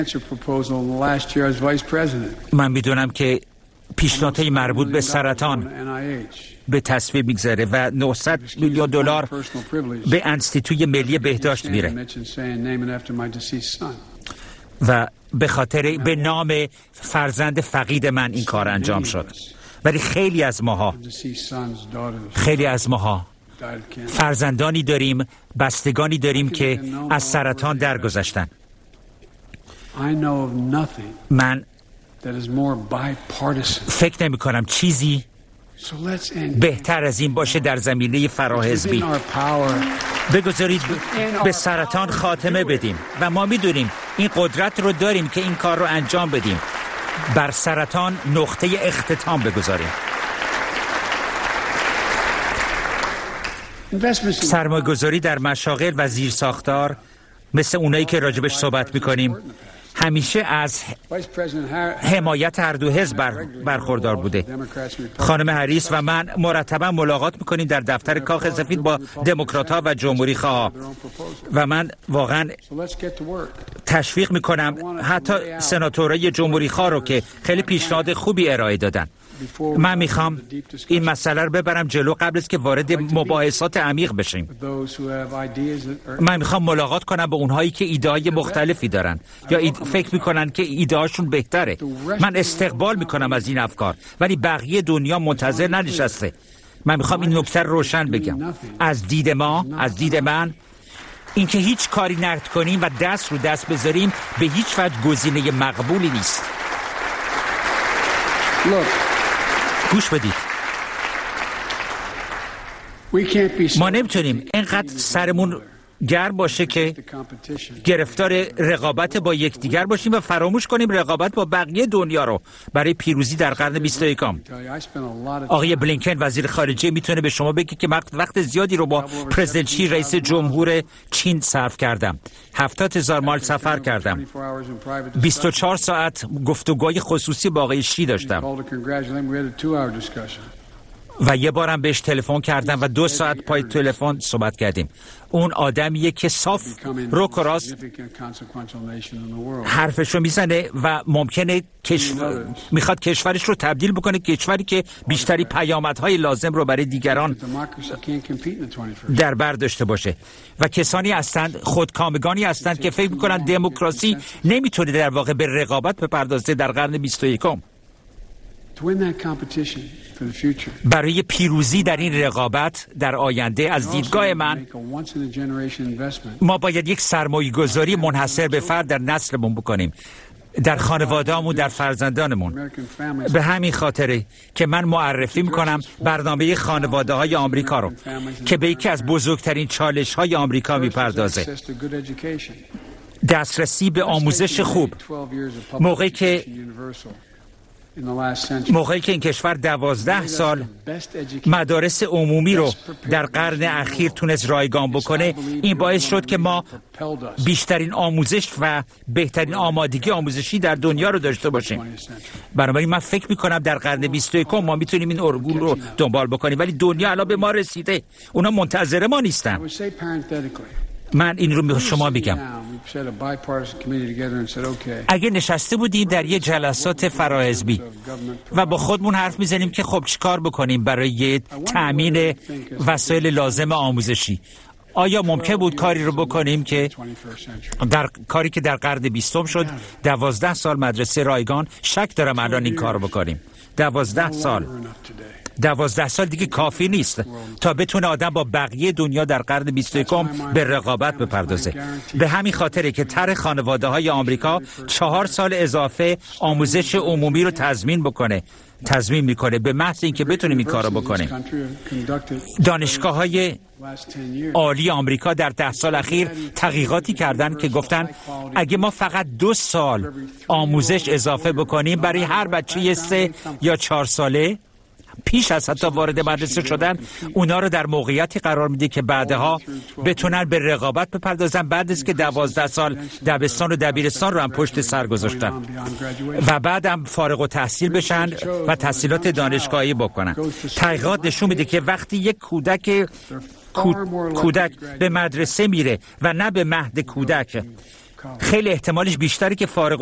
من میدونم که پیشنهادهای مربوط به سرطان به تصویب میگذره و 900 میلیون دلار به انستیتوی ملی بهداشت میره و به خاطر به نام فرزند فقید من این کار انجام شد. ولی خیلی از ماها فرزندانی داریم، بستگانی داریم که از سرطان درگذشتن. من فکر نمی کنم چیزی بهتر از این باشه در زمینه فراحزبی. بگذارید به سرطان خاتمه بدیم و ما میدونیم این قدرت رو داریم که این کار رو انجام بدیم. بر سرطان نقطه اختتام بگذاریم. سرمایه‌گذاری در مشاغل و زیرساختار مثل اونایی که راجبش صحبت میکنیم همیشه از حمایت هر دو حزب برخوردار بوده. خانم هریس و من مرتبا ملاقات میکنیم در دفتر کاخ سفید با دموکرات‌ها و جمهوری خواه و من واقعا تشویق میکنم حتی سناتورای جمهوری خواه رو که خیلی پیشنهاد خوبی ارائه دادن. من میخوام این مسئله رو ببرم جلو قبل از که وارد مباحثات عمیق بشیم. من میخوام ملاقات کنم با اونهایی که ایده‌های مختلفی دارن یا فکر میکنن که ایده‌هاشون بهتره. من استقبال میکنم از این افکار، ولی بقیه دنیا منتظر ننشسته. من میخوام این نکته رو روشن بگم. از دید من اینکه هیچ کاری نکنیم و دست رو دست بذاریم به هیچ وجه گزینه مقبولی نیست. گوش بدید. ما نمیتونیم اینقدر سرمون گرم باشه که گرفتار رقابت با یکدیگر باشیم و فراموش کنیم رقابت با بقیه دنیا رو برای پیروزی در قرن 21. آقای بلینکن وزیر خارجه میتونه به شما بگه که وقت زیادی رو با پرزیدنت شی رئیس جمهور چین صرف کردم. 70,000 مایل سفر کردم. 24 ساعت گفتگوهای خصوصی با آقای شی داشتم. و یه بارم بهش تلفن کردم و 2 ساعت پای تلفن صحبت کردیم. اون آدمیه که صاف روک و راست حرفش رو میزنه و ممکنه میخواد کشورش رو تبدیل بکنه کشوری که بیشتری پیامدهای لازم رو برای دیگران در بر داشته باشه. و کسانی هستند، خودکامگانی هستند که فکر میکنن دموکراسی نمیتونه در واقع به رقابت بپردازه در قرن 21. برای پیروزی در این رقابت در آینده از دیدگاه من ما باید یک سرمایه‌گذاری منحصر به فرد در نسلمون بکنیم، در خانواده‌مون، در فرزندانمون. به همین خاطره که من معرفی میکنم برنامه خانواده‌های آمریکا رو که به یکی از بزرگترین چالش‌های آمریکا میپردازه. دسترسی به آموزش خوب. موقعی که این کشور 12 سال مدارس عمومی رو در قرن اخیر تونست رایگان بکنه، این باعث شد که ما بیشترین آموزش و بهترین آمادگی آموزشی در دنیا رو داشته باشیم. بنابراین من فکر میکنم در قرن 21 ما میتونیم این الگو رو دنبال بکنیم، ولی دنیا الان به ما رسیده، اونا منتظر ما نیستن. من این رو به شما میگم، اگه نشسته بودیم در یه جلسات فراحزبی و با خودمون حرف میزنیم که خب چیکار بکنیم برای تأمین وسایل لازم آموزشی، آیا ممکن بود کاری رو بکنیم که کاری که در قرن 20 شد 12 سال مدرسه رایگان؟ شک دارم الان این کار رو بکنیم. 12 سال دیگه کافی نیست تا بتونه آدم با بقیه دنیا در قرن 21 به رقابت بپردازه. به همین خاطره که طرح خانواده‌های آمریکا 4 سال اضافه آموزش عمومی رو تضمین میکنه به محض اینکه بتونیم این کارو بکنیم. دانشگاه‌های عالی آمریکا در 10 سال اخیر تحقیقاتی کردن که گفتن اگه ما فقط 2 سال آموزش اضافه بکنیم برای هر بچه 3 یا 4 ساله پیش از حتی وارد مدرسه شدن، اونا رو در موقعیتی قرار میده که بعدها بتونن به رقابت بپردازن بعد از که 12 سال دبستان و دبیرستان رو هم پشت سر گذاشتن و بعدم فارغ التحصیل بشن و تحصیلات دانشگاهی بکنن. تحقیقات نشون میده که وقتی یک کودک به مدرسه میره و نه به مهد کودک، خیلی احتمالش بیشتره که فارغ